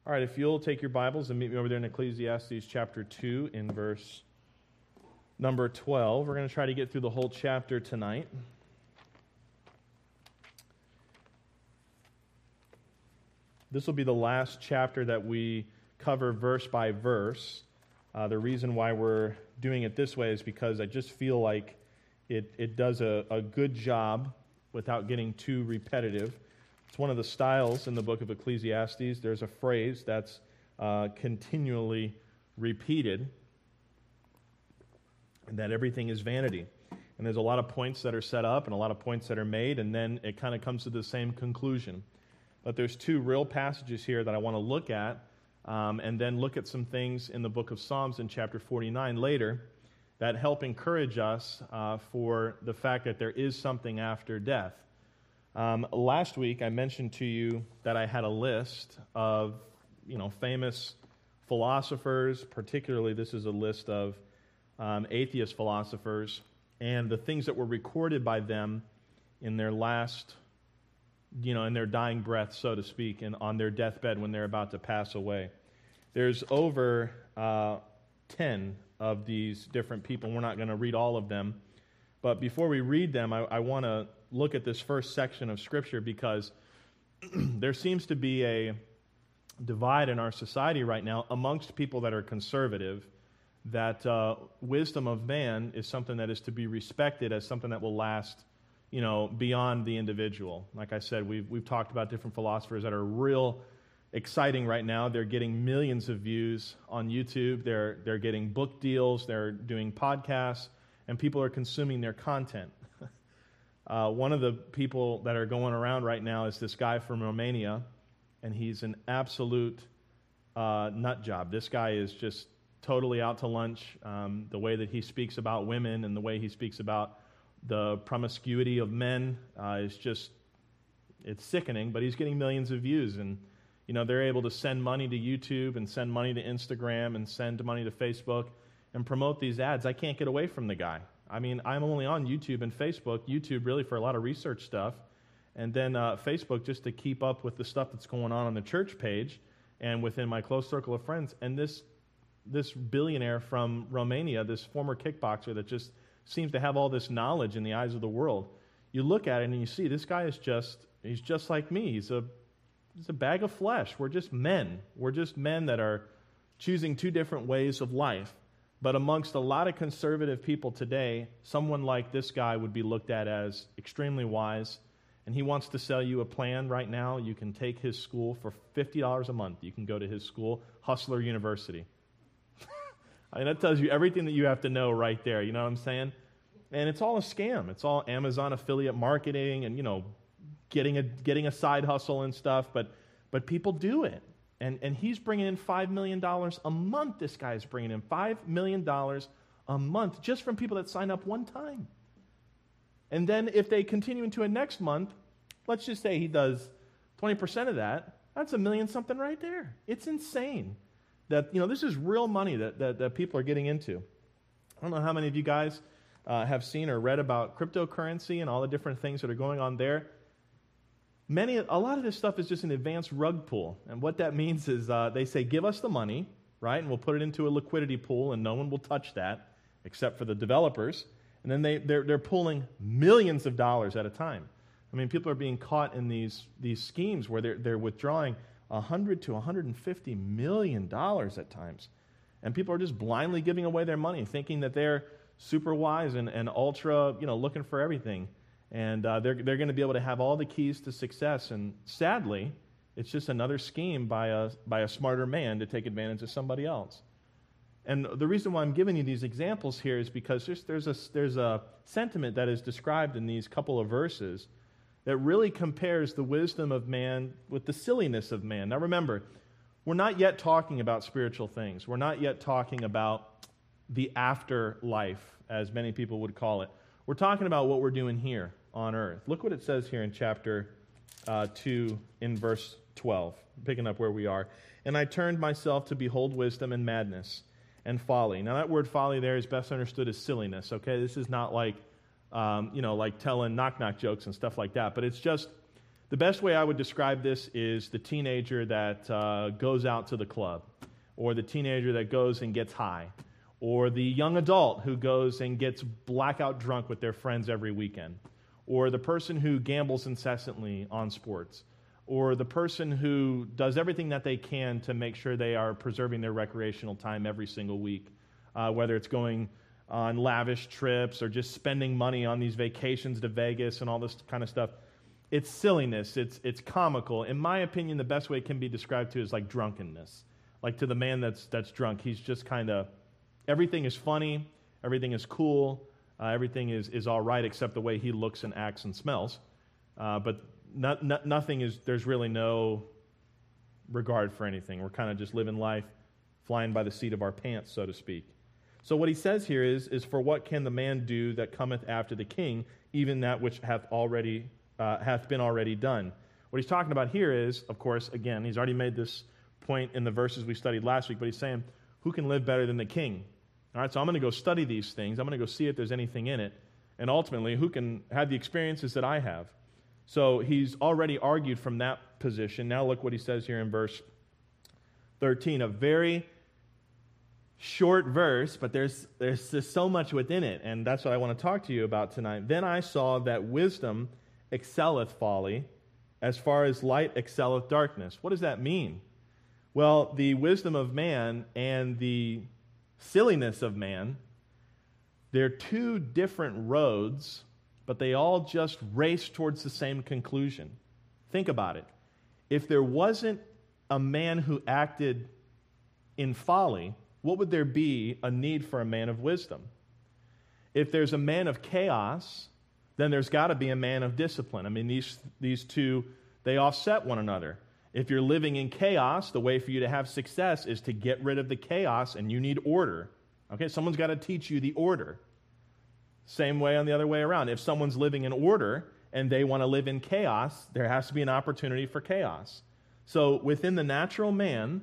All right, if you'll take your Bibles and meet me over there in Ecclesiastes chapter 2 in verse number 12. We're going to try to get through the whole chapter tonight. This will be the last chapter that we cover verse by verse. The reason why we're doing it this way is because I just feel like it does a good job without getting too repetitive. It's one of the styles in the book of Ecclesiastes. There's a phrase that's continually repeated, and that everything is vanity. And there's a lot of points that are set up and a lot of points that are made, and then it kind of comes to the same conclusion. But there's two real passages here that I want to look at, and then look at some things in the book of Psalms in chapter 49 later that help encourage us for the fact that there is something after death. Last week, I mentioned to you that I had a list of, famous philosophers. Particularly, this is a list of atheist philosophers and the things that were recorded by them in their last, in their dying breath, so to speak, and on their deathbed when they're about to pass away. There's over 10 of these different people. We're not going to read all of them. But before we read them, I want to look at this first section of Scripture because there seems to be a divide in our society right now amongst people that are conservative, that wisdom of man is something that is to be respected as something that will last, beyond the individual. Like I said, we've talked about different philosophers that are real exciting right now. They're getting millions of views on YouTube. They're getting book deals. They're doing podcasts, and people are consuming their content. One of the people that are going around right now is this guy from Romania, and he's an absolute nut job. This guy is just totally out to lunch. The way that he speaks about women and the way he speaks about the promiscuity of men is just, it's sickening, but he's getting millions of views. And, they're able to send money to YouTube and send money to Instagram and send money to Facebook and promote these ads. I can't get away from the guy. I mean, I'm only on YouTube and Facebook. YouTube really for a lot of research stuff, and then Facebook just to keep up with the stuff that's going on the church page and within my close circle of friends. And this billionaire from Romania, this former kickboxer that just seems to have all this knowledge in the eyes of the world, you look at it and you see this guy he's just like me. He's a bag of flesh. We're just men. We're just men that are choosing two different ways of life. But amongst a lot of conservative people today, someone like this guy would be looked at as extremely wise, and he wants to sell you a plan right now. You can take his school for $50 a month. You can go to his school, Hustler University. I mean, that tells you everything that you have to know right there, you know what I'm saying? And it's all a scam. It's all Amazon affiliate marketing and, getting a side hustle and stuff, but people do it. And he's bringing in $5 million a month. This guy is bringing in $5 million a month just from people that sign up one time. And then if they continue into a next month, let's just say he does 20% of that, that's $1 million something right there. It's insane that, this is real money that people are getting into. I don't know how many of you guys have seen or read about cryptocurrency and all the different things that are going on there. A lot of this stuff is just an advanced rug pull. And what that means is they say, give us the money, right? And we'll put it into a liquidity pool and no one will touch that except for the developers. And then they're pulling millions of dollars at a time. I mean, people are being caught in these schemes where they're withdrawing $100 to $150 million at times. And people are just blindly giving away their money, thinking that they're super wise and ultra, looking for everything. And they're going to be able to have all the keys to success. And sadly, it's just another scheme by a smarter man to take advantage of somebody else. And the reason why I'm giving you these examples here is because there's a sentiment that is described in these couple of verses that really compares the wisdom of man with the silliness of man. Now remember, we're not yet talking about spiritual things. We're not yet talking about the afterlife, as many people would call it. We're talking about what we're doing here on earth. Look what it says here in chapter 2 in verse 12, picking up where we are. And I turned myself to behold wisdom and madness and folly. Now that word folly there is best understood as silliness, okay? This is not like, like telling knock-knock jokes and stuff like that, but it's just The best way I would describe this is the teenager that goes out to the club, or the teenager that goes and gets high, or the young adult who goes and gets blackout drunk with their friends every weekend, or the person who gambles incessantly on sports, or the person who does everything that they can to make sure they are preserving their recreational time every single week, whether it's going on lavish trips or just spending money on these vacations to Vegas and all this kind of stuff. It's silliness. It's comical. In my opinion, the best way it can be described to is like drunkenness. Like to the man that's drunk, he's just kind of, everything is funny, everything is cool, everything is all right except the way he looks and acts and smells. But nothing is, there's really no regard for anything. We're kind of just living life, flying by the seat of our pants, so to speak. So what he says here is for what can the man do that cometh after the king, even that which hath been already done? What he's talking about here is, of course, again, he's already made this point in the verses we studied last week, but he's saying, who can live better than the king? All right, so I'm going to go study these things. I'm going to go see if there's anything in it. And ultimately, who can have the experiences that I have? So he's already argued from that position. Now look what he says here in verse 13, a very short verse, but there's just so much within it, and that's what I want to talk to you about tonight. Then I saw that wisdom excelleth folly, as far as light excelleth darkness. What does that mean? Well, the wisdom of man and the silliness of man, they're two different roads, but they all just race towards the same conclusion. Think about it. If there wasn't a man who acted in folly, what would there be a need for a man of wisdom? If there's a man of chaos, then there's got to be a man of discipline. I mean, these two, they offset one another. If you're living in chaos, the way for you to have success is to get rid of the chaos, and you need order. Okay, someone's got to teach you the order. Same way on the other way around. If someone's living in order and they want to live in chaos, there has to be an opportunity for chaos. So within the natural man,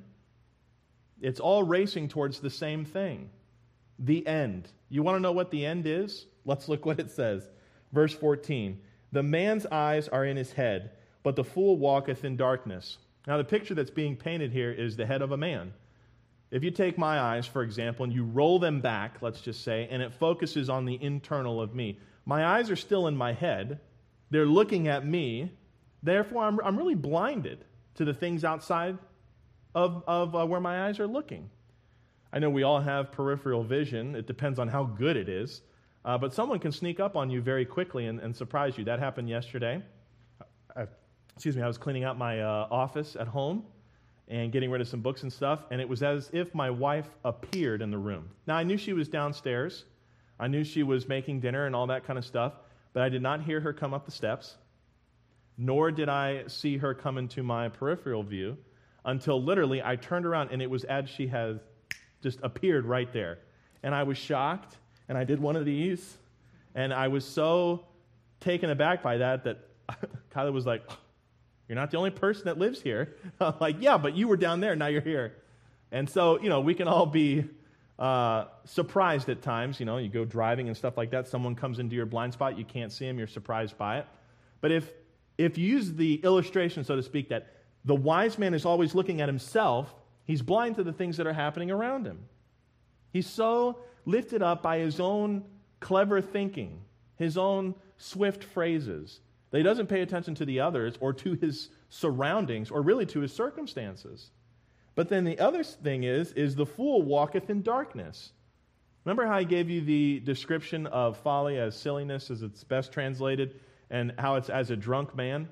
it's all racing towards the same thing, the end. You want to know what the end is? Let's look what it says. Verse 14, the man's eyes are in his head, but the fool walketh in darkness. Now the picture that's being painted here is the head of a man. If you take my eyes, for example, and you roll them back, let's just say, and it focuses on the internal of me, my eyes are still in my head. They're looking at me. Therefore, I'm really blinded to the things outside of where my eyes are looking. I know we all have peripheral vision. It depends on how good it is. But someone can sneak up on you very quickly and surprise you. That happened yesterday. I was cleaning out my office at home and getting rid of some books and stuff, and it was as if my wife appeared in the room. Now, I knew she was downstairs. I knew she was making dinner and all that kind of stuff, but I did not hear her come up the steps, nor did I see her come into my peripheral view until literally I turned around, and it was as she had just appeared right there. And I was shocked, and I did one of these, and I was so taken aback by that Kyla was like, you're not the only person that lives here. I'm like, yeah, but you were down there, now you're here. And so, we can all be surprised at times. You go driving and stuff like that. Someone comes into your blind spot, you can't see them, you're surprised by it. But if you use the illustration, so to speak, that the wise man is always looking at himself, he's blind to the things that are happening around him. He's so lifted up by his own clever thinking, his own swift phrases, that he doesn't pay attention to the others or to his surroundings or really to his circumstances. But then the other thing is the fool walketh in darkness. Remember how I gave you the description of folly as silliness, as it's best translated, and how it's as a drunk man?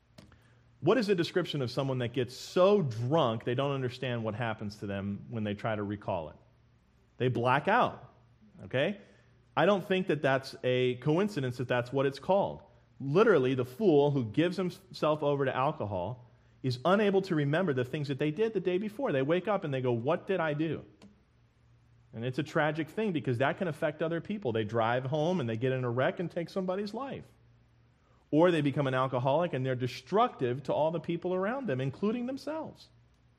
What is a description of someone that gets so drunk they don't understand what happens to them when they try to recall it? They black out, okay? I don't think that that's a coincidence that that's what it's called. Literally, the fool who gives himself over to alcohol is unable to remember the things that they did the day before. They wake up and they go, what did I do? And it's a tragic thing because that can affect other people. They drive home and they get in a wreck and take somebody's life. Or they become an alcoholic and they're destructive to all the people around them, including themselves.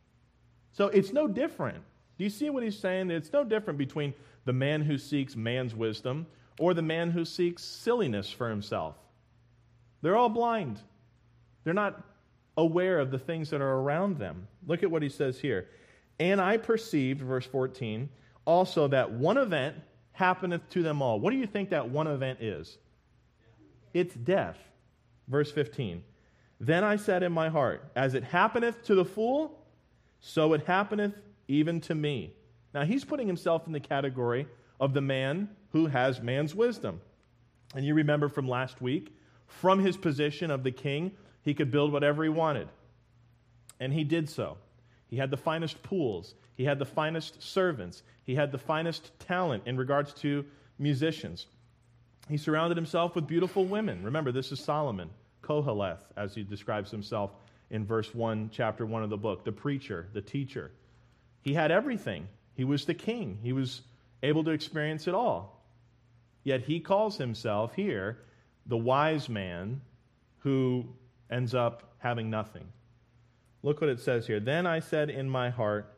So it's no different. Do you see what he's saying? It's no different between the man who seeks man's wisdom or the man who seeks silliness for himself. They're all blind. They're not aware of the things that are around them. Look at what he says here. And I perceived, verse 14, also that one event happeneth to them all. What do you think that one event is? It's death. Verse 15. Then I said in my heart, as it happeneth to the fool, so it happeneth even to me. Now he's putting himself in the category of the man who has man's wisdom. And you remember from last week, from his position of the king, he could build whatever he wanted. And he did so. He had the finest pools. He had the finest servants. He had the finest talent in regards to musicians. He surrounded himself with beautiful women. Remember, this is Solomon, Koheleth, as he describes himself in verse 1, chapter 1 of the book, the preacher, the teacher. He had everything. He was the king. He was able to experience it all. Yet he calls himself here the wise man who ends up having nothing. Look what it says here. Then I said in my heart,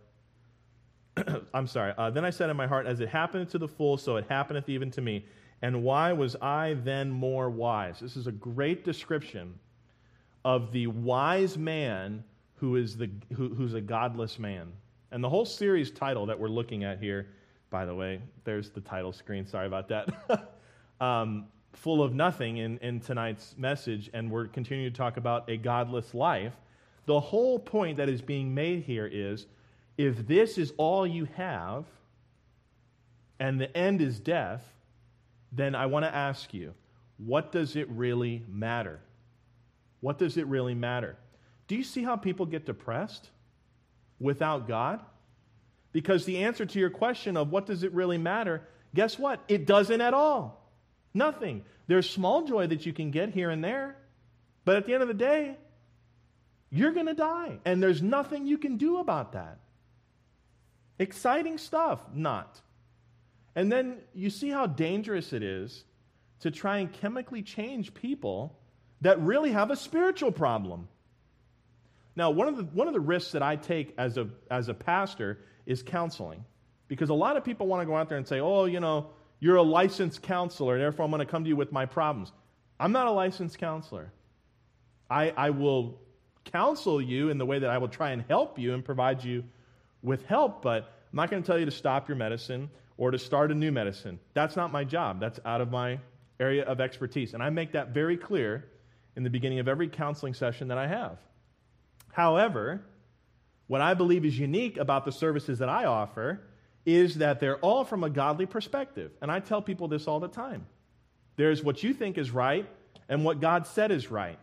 then I said in my heart, as it happened to the fool, so it happeneth even to me. And why was I then more wise? This is a great description of the wise man who's a godless man. And the whole series title that we're looking at here, by the way, there's the title screen, sorry about that, full of nothing in tonight's message, and we're continuing to talk about a godless life. The whole point that is being made here is, if this is all you have, and the end is death, then I want to ask you, what does it really matter? What does it really matter? Do you see how people get depressed without God? Because the answer to your question of what does it really matter, guess what? It doesn't at all. Nothing. There's small joy that you can get here and there, but at the end of the day, you're going to die, and there's nothing you can do about that. Exciting stuff, not. And then you see how dangerous it is to try and chemically change people that really have a spiritual problem. Now, one of the risks that I take as a pastor is counseling, because a lot of people want to go out there and say, oh, you're a licensed counselor, therefore I'm going to come to you with my problems. I'm not a licensed counselor. I will counsel you in the way that I will try and help you and provide you with help, but I'm not going to tell you to stop your medicine or to start a new medicine. That's not my job. That's out of my area of expertise. And I make that very clear in the beginning of every counseling session that I have. However, what I believe is unique about the services that I offer is that they're all from a godly perspective. And I tell people this all the time. There's what you think is right and what God said is right.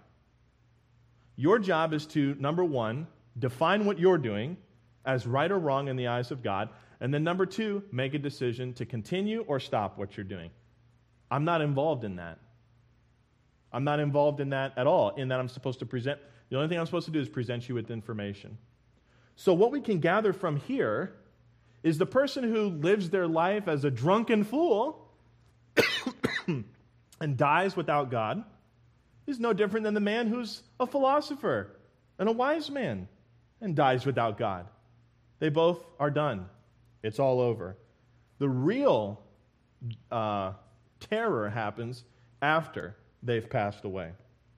Your job is to, number one, define what you're doing as right or wrong in the eyes of God. And then number two, make a decision to continue or stop what you're doing. I'm not involved in that. I'm not involved in that at all, in that I'm supposed to present. The only thing I'm supposed to do is present you with information. So what we can gather from here is the person who lives their life as a drunken fool and dies without God is no different than the man who's a philosopher and a wise man and dies without God. They both are done. It's all over. The real terror happens after they've passed away.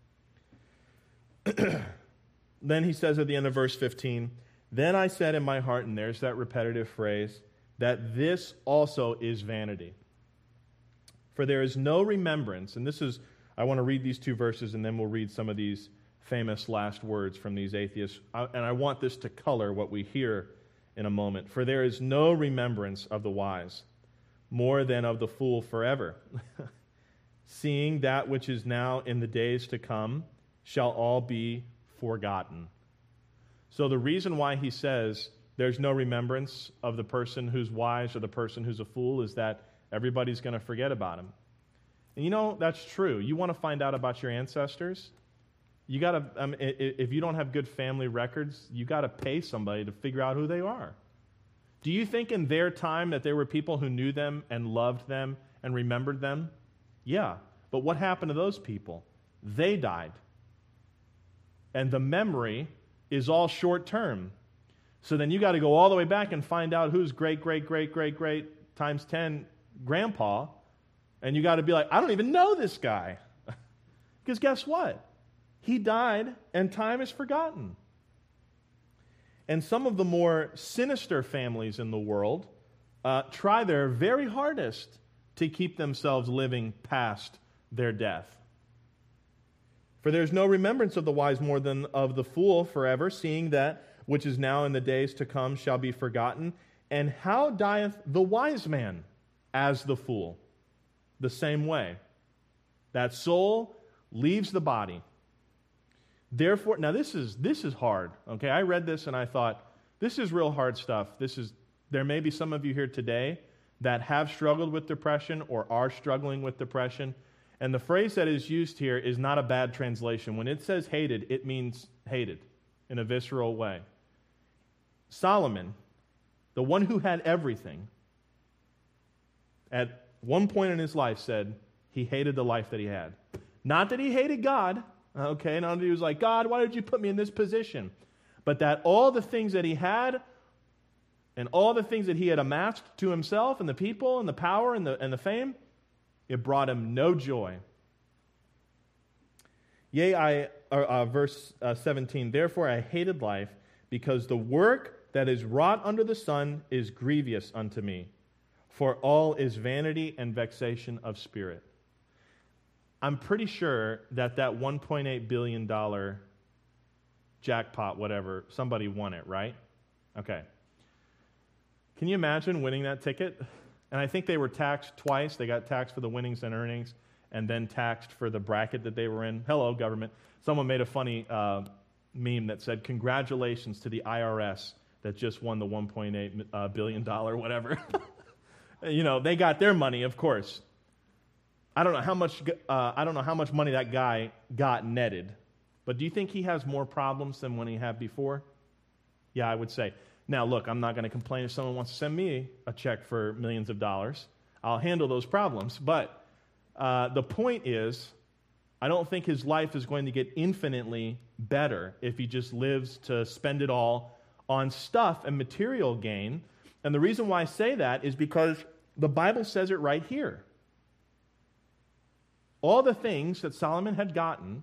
Then he says at the end of verse 15, then I said in my heart, and there's that repetitive phrase, that this also is vanity. For there is no remembrance, and this is, I want to read these two verses and then we'll read some of these famous last words from these atheists. And I want this to color what we hear in a moment. For there is no remembrance of the wise, more than of the fool forever. Seeing that which is now in the days to come shall all be forgotten. So the reason why he says there's no remembrance of the person who's wise or the person who's a fool is that everybody's going to forget about him. And that's true. You want to find out about your ancestors? You got to, if you don't have good family records, you got to pay somebody to figure out who they are. Do you think in their time that there were people who knew them and loved them and remembered them? Yeah. But what happened to those people? They died. And the memory is all short term. So then you got to go all the way back and find out who's great times 10 grandpa, and you got to be like, I don't even know this guy. Because guess what? He died, and time is forgotten. And some of the more sinister families in the world try their very hardest to keep themselves living past their death. For there is no remembrance of the wise more than of the fool forever, seeing that which is now in the days to come shall be forgotten. And how dieth the wise man as the fool? The same way. That soul leaves the body. Therefore, now this is hard. Okay, I read this and I thought, this is real hard stuff. There may be some of you here today that have struggled with depression or are struggling with depression. And the phrase that is used here is not a bad translation. When it says hated, it means hated in a visceral way. Solomon, the one who had everything, at one point in his life said he hated the life that he had. Not that he hated God, okay? Not that he was like, God, why did you put me in this position? But that all the things that he had and all the things that he had amassed to himself and the people and the power and the fame, it brought him no joy. Verse 17, therefore I hated life, because the work that is wrought under the sun is grievous unto me, for all is vanity and vexation of spirit. I'm pretty sure that $1.8 billion jackpot, whatever, somebody won it, right? Okay. Can you imagine winning that ticket? And I think they were taxed twice. They got taxed for the winnings and earnings and then taxed for the bracket that they were in. Hello, government. Someone made a funny meme that said, congratulations to the IRS that just won the $1.8 billion whatever. You know, they got their money, of course. I don't know how much money that guy got netted. But do you think he has more problems than when he had before? Yeah, I would say. Now, look, I'm not going to complain if someone wants to send me a check for millions of dollars. I'll handle those problems. But the point is, I don't think his life is going to get infinitely better if he just lives to spend it all on stuff and material gain. And the reason why I say that is because the Bible says it right here. All the things that Solomon had gotten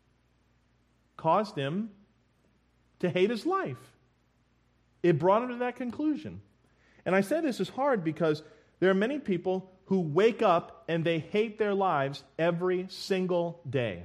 caused him to hate his life. It brought him to that conclusion. And I say this is hard because there are many people who wake up and they hate their lives every single day.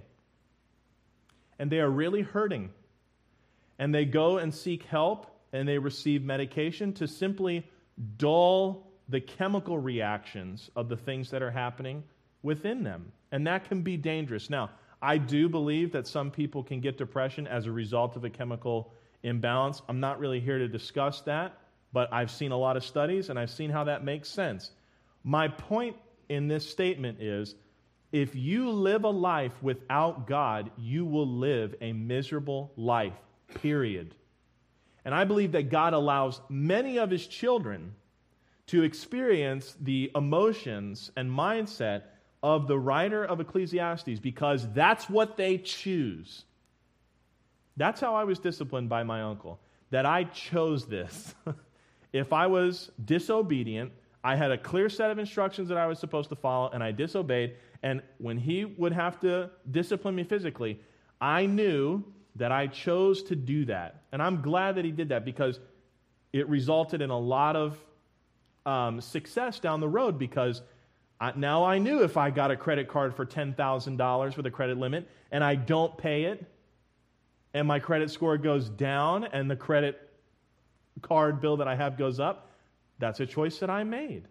And they are really hurting. And they go and seek help and they receive medication to simply dull the chemical reactions of the things that are happening within them. And that can be dangerous. Now, I do believe that some people can get depression as a result of a chemical imbalance. I'm not really here to discuss that, but I've seen a lot of studies and I've seen how that makes sense. My point in this statement is, if you live a life without God, you will live a miserable life, period. And I believe that God allows many of His children to experience the emotions and mindset of the writer of Ecclesiastes because that's what they choose. That's how I was disciplined by my uncle, that I chose this. If I was disobedient, I had a clear set of instructions that I was supposed to follow, and I disobeyed. And when he would have to discipline me physically, I knew that I chose to do that. And I'm glad that he did that because it resulted in a lot of success down the road because now I knew if I got a credit card for $10,000 with a credit limit and I don't pay it, and my credit score goes down and the credit card bill that I have goes up, that's a choice that I made.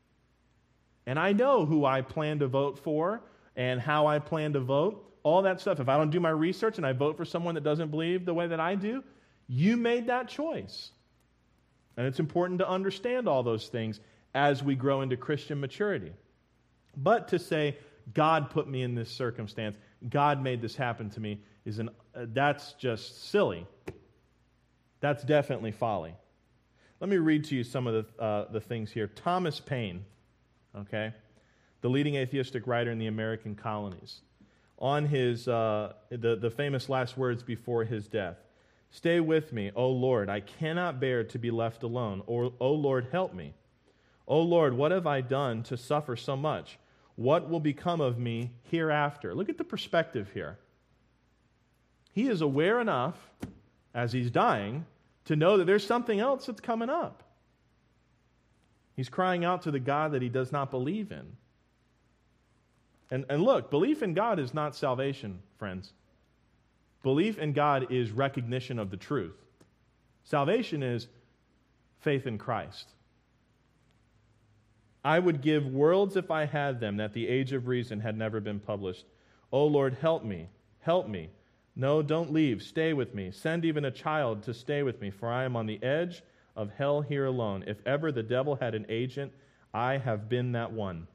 And I know who I plan to vote for and how I plan to vote, all that stuff. If I don't do my research and I vote for someone that doesn't believe the way that I do, you made that choice. And it's important to understand all those things as we grow into Christian maturity. But to say, God put me in this circumstance, God made this happen to me, that's just silly. That's definitely folly. Let me read to you some of the things here. Thomas Paine, okay, the leading atheistic writer in the American colonies, on his the famous last words before his death: "Stay with me, O Lord, I cannot bear to be left alone. O Lord, help me. O Lord, what have I done to suffer so much? What will become of me hereafter?" Look at the perspective here. he is aware enough, as he's dying, to know that there's something else that's coming up. He's crying out to the God that he does not believe in. And look, belief in God is not salvation, friends. Belief in God is recognition of the truth. Salvation is faith in Christ. I would give worlds if I had them, that the age of reason had never been published. O Lord, help me, help me. No, don't leave, stay with me. Send even a child to stay with me, for I am on the edge of hell here alone. If ever the devil had an agent, I have been that one.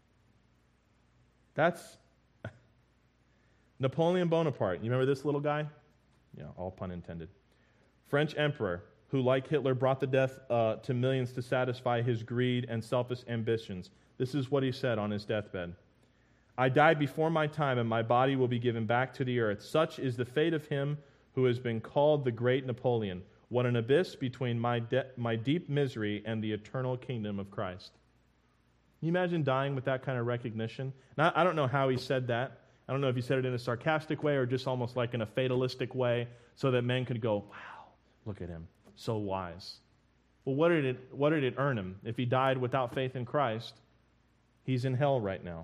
That's Napoleon Bonaparte. You remember this little guy? Yeah, all pun intended. French emperor who, like Hitler, brought the death to millions to satisfy his greed and selfish ambitions. This is what he said on his deathbed. I died before my time, and my body will be given back to the earth. Such is the fate of him who has been called the great Napoleon. What an abyss between my deep misery and the eternal kingdom of Christ. Can you imagine dying with that kind of recognition? Now, I don't know how he said that. I don't know if he said it in a sarcastic way or just almost like in a fatalistic way so that men could go, wow, look at him, so wise. Well, what did it earn him? If he died without faith in Christ, he's in hell right now.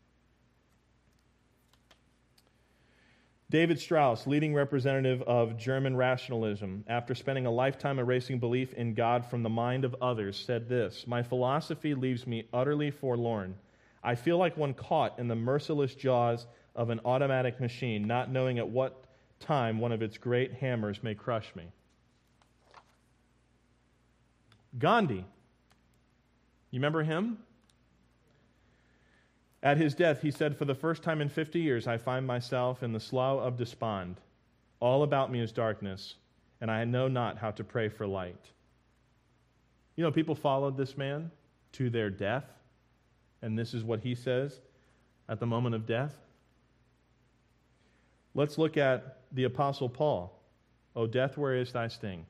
David Strauss, leading representative of German rationalism, after spending a lifetime erasing belief in God from the mind of others, said this: "My philosophy leaves me utterly forlorn. I feel like one caught in the merciless jaws of an automatic machine, not knowing at what time one of its great hammers may crush me." Gandhi, you remember him? At his death, he said, "For the first time in 50 years, I find myself in the slough of despond. All about me is darkness, and I know not how to pray for light." You know, people followed this man to their death, and this is what he says at the moment of death. Let's look at the Apostle Paul. "O death, where is thy sting?"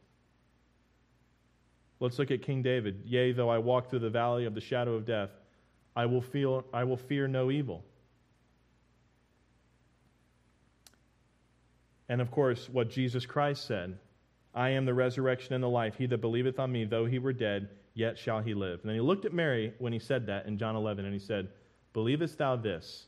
Let's look at King David. "Yea, though I walk through the valley of the shadow of death, I will fear no evil." And of course, what Jesus Christ said, "I am the resurrection and the life. He that believeth on me, though he were dead, yet shall he live." And then he looked at Mary when he said that in John 11, and he said, "Believest thou this?"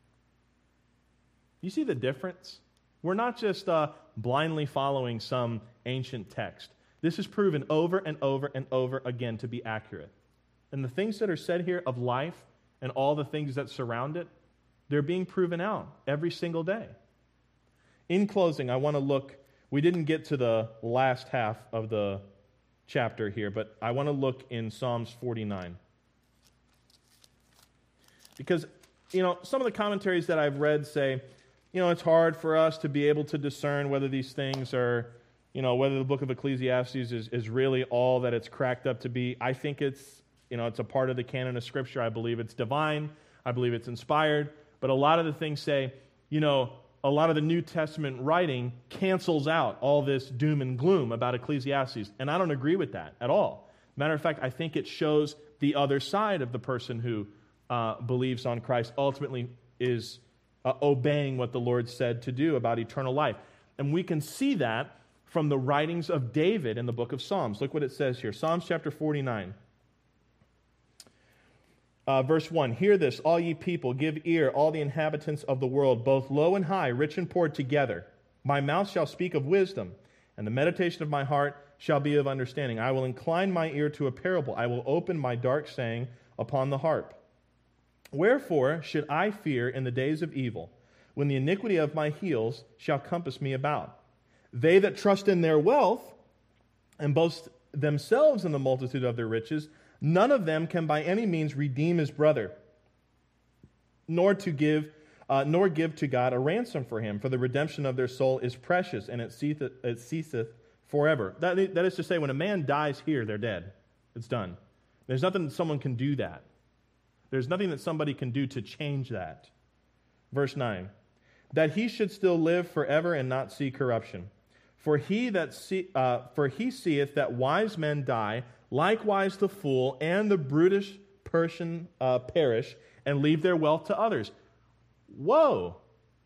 You see the difference? We're not just blindly following some ancient text. This is proven over and over and over again to be accurate. And the things that are said here of life and all the things that surround it, they're being proven out every single day. In closing, I want to look, we didn't get to the last half of the chapter here, but I want to look in Psalms 49. Because, some of the commentaries that I've read say, it's hard for us to be able to discern whether these things are, whether the book of Ecclesiastes is really all that it's cracked up to be. I think it's a part of the canon of Scripture. I believe it's divine. I believe it's inspired. But a lot of the things say, a lot of the New Testament writing cancels out all this doom and gloom about Ecclesiastes. And I don't agree with that at all. Matter of fact, I think it shows the other side of the person who believes on Christ ultimately is obeying what the Lord said to do about eternal life. And we can see that from the writings of David in the book of Psalms. Look what it says here. Psalms chapter 49. Verse 1, "Hear this, all ye people, give ear, all the inhabitants of the world, both low and high, rich and poor together. My mouth shall speak of wisdom, and the meditation of my heart shall be of understanding. I will incline my ear to a parable. I will open my dark saying upon the harp. Wherefore should I fear in the days of evil, when the iniquity of my heels shall compass me about? They that trust in their wealth and boast themselves in the multitude of their riches, none of them can by any means redeem his brother, nor give to God a ransom for him. For the redemption of their soul is precious, and it ceaseth forever." That is to say, when a man dies here, they're dead. It's done. There's nothing that someone can do that. There's nothing that somebody can do to change that. Verse 9, "That he should still live forever and not see corruption. For he seeth that wise men die, likewise the fool and the brutish person perish, and leave their wealth to others." Whoa!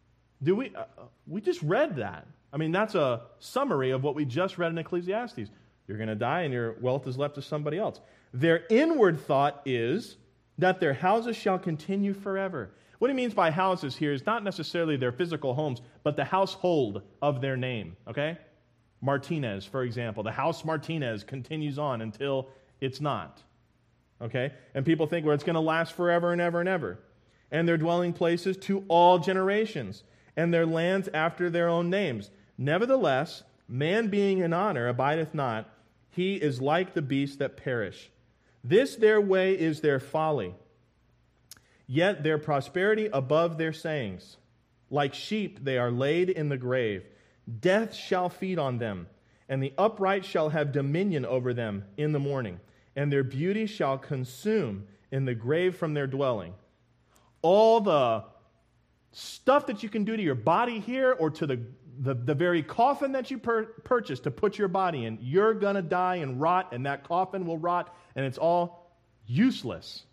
We just read that. I mean, that's a summary of what we just read in Ecclesiastes. You're going to die and your wealth is left to somebody else. Their inward thought is that their houses shall continue forever. What he means by houses here is not necessarily their physical homes, but the household of their name, okay? Martinez, for example. The house Martinez continues on until it's not, okay? And people think, well, it's going to last forever and ever and ever. And their dwelling places to all generations, and their lands after their own names. Nevertheless, man being in honor abideth not, he is like the beasts that perish. This their way is their folly, yet their prosperity above their sayings. Like sheep they are laid in the grave. Death shall feed on them, and the upright shall have dominion over them in the morning, and their beauty shall consume in the grave from their dwelling. All the stuff that you can do to your body here or to the very coffin that you purchased to put your body in, you're going to die and rot, and that coffin will rot, and it's all useless.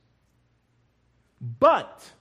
But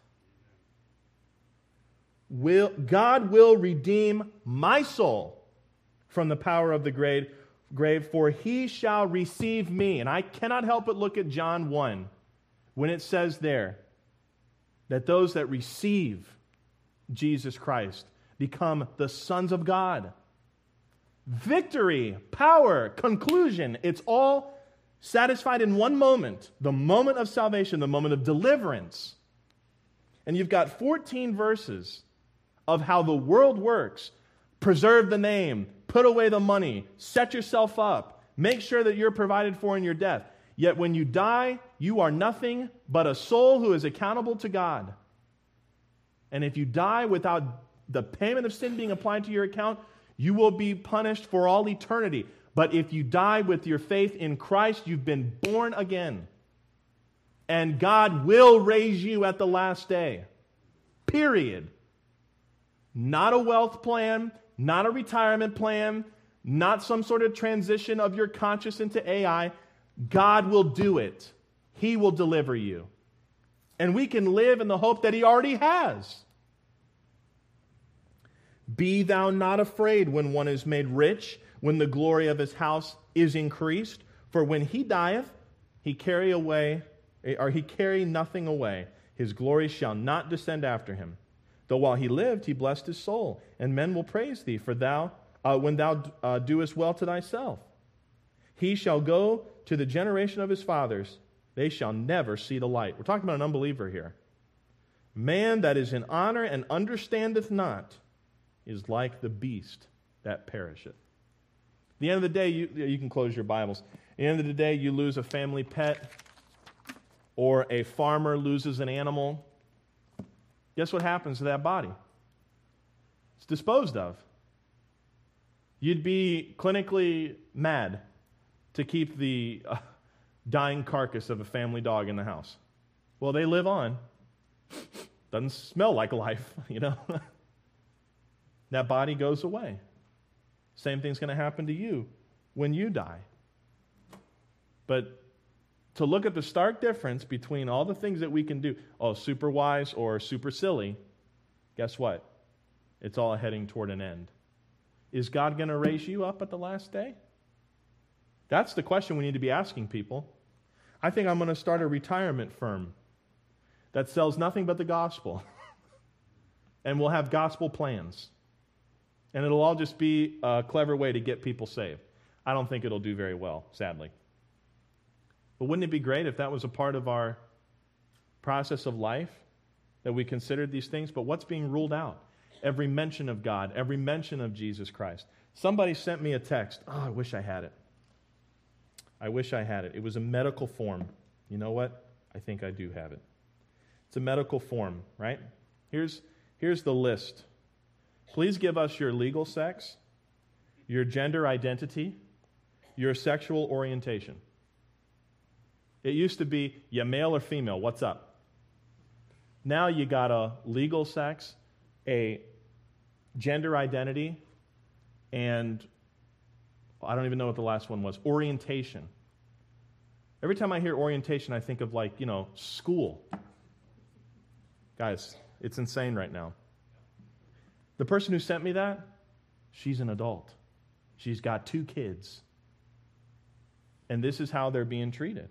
God will redeem my soul from the power of the grave, for he shall receive me. And I cannot help but look at John 1 when it says there that those that receive Jesus Christ become the sons of God. Victory, power, conclusion, it's all satisfied in one moment, the moment of salvation, the moment of deliverance. And you've got 14 verses of how the world works. Preserve the name, put away the money, set yourself up, make sure that you're provided for in your death. Yet when you die, you are nothing but a soul who is accountable to God. And if you die without the payment of sin being applied to your account, you will be punished for all eternity. But if you die with your faith in Christ, you've been born again. And God will raise you at the last day. Period. Not a wealth plan, not a retirement plan, not some sort of transition of your conscious into AI. God will do it. He will deliver you. And we can live in the hope that He already has. Be thou not afraid when one is made rich, when the glory of his house is increased. For when he dieth, he carry nothing away. His glory shall not descend after him. Though while he lived, he blessed his soul, and men will praise thee, for when thou doest well to thyself. He shall go to the generation of his fathers. They shall never see the light. We're talking about an unbeliever here. Man that is in honor and understandeth not is like the beast that perisheth. At the end of the day, you can close your Bibles. At the end of the day, you lose a family pet, or a farmer loses an animal. Guess what happens to that body? It's disposed of. You'd be clinically mad to keep the dying carcass of a family dog in the house. Well, they live on. Doesn't smell like life, you know. That body goes away. Same thing's going to happen to you when you die. But to look at the stark difference between all the things that we can do, super wise or super silly, guess what? It's all heading toward an end. Is God going to raise you up at the last day? That's the question we need to be asking people. I think I'm going to start a retirement firm that sells nothing but the gospel. And we'll have gospel plans. And it'll all just be a clever way to get people saved. I don't think it'll do very well, sadly. But wouldn't it be great if that was a part of our process of life, that we considered these things? But what's being ruled out? Every mention of God, every mention of Jesus Christ. Somebody sent me a text. I wish I had it. I wish I had it. It was a medical form. You know what? I think I do have it. It's a medical form, right? Here's the list. Please give us your legal sex, your gender identity, your sexual orientation. It used to be, you male or female, what's up? Now you got a legal sex, a gender identity, and I don't even know what the last one was, orientation. Every time I hear orientation, I think of school. Guys, it's insane right now. The person who sent me that, she's an adult. She's got 2 kids. And this is how they're being treated.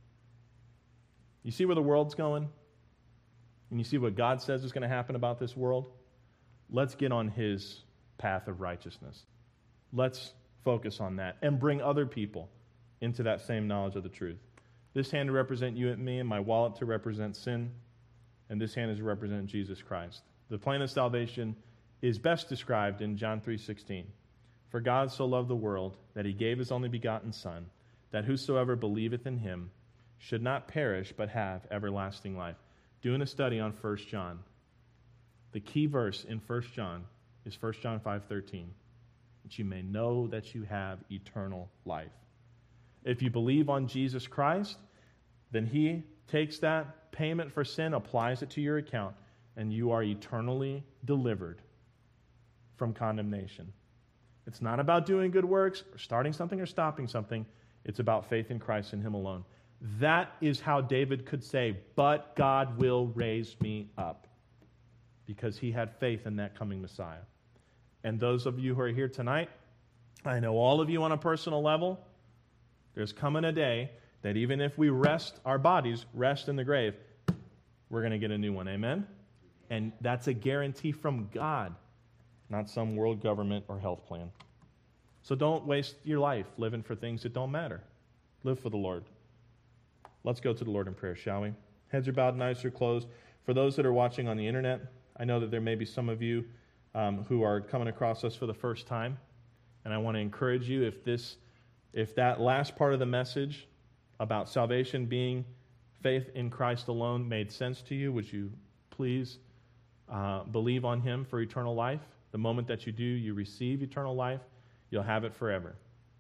You see where the world's going? And you see what God says is going to happen about this world? Let's get on his path of righteousness. Let's focus on that and bring other people into that same knowledge of the truth. This hand to represent you and me, and my wallet to represent sin, and this hand is to represent Jesus Christ. The plan of salvation is best described in John 3:16. For God so loved the world that he gave his only begotten Son, that whosoever believeth in him should not perish but have everlasting life. Doing a study on 1 John. The key verse in 1 John is 1 John 5:13. That you may know that you have eternal life. If you believe on Jesus Christ, then he takes that payment for sin, applies it to your account, and you are eternally delivered from condemnation. It's not about doing good works, or starting something or stopping something. It's about faith in Christ and him alone. That is how David could say, but God will raise me up, because he had faith in that coming Messiah. And those of you who are here tonight, I know all of you on a personal level, there's coming a day that even if we rest, our bodies rest in the grave, we're going to get a new one. Amen? And that's a guarantee from God, not some world government or health plan. So don't waste your life living for things that don't matter. Live for the Lord. Let's go to the Lord in prayer, shall we? Heads are bowed and eyes are closed. For those that are watching on the internet, I know that there may be some of you who are coming across us for the first time. And I want to encourage you, if that last part of the message about salvation being faith in Christ alone made sense to you, would you please believe on him for eternal life? The moment that you do, you receive eternal life. You'll have it forever.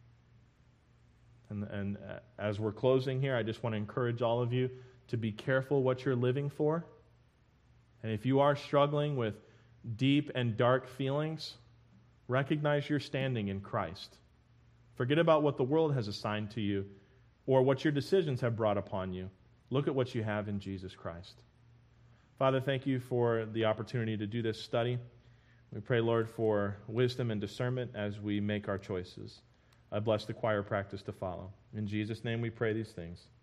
And as we're closing here, I just want to encourage all of you to be careful what you're living for. And if you are struggling with deep and dark feelings, recognize your standing in Christ. Forget about what the world has assigned to you or what your decisions have brought upon you. Look at what you have in Jesus Christ. Father, thank you for the opportunity to do this study. We pray, Lord, for wisdom and discernment as we make our choices. I bless the choir practice to follow. In Jesus' name we pray these things.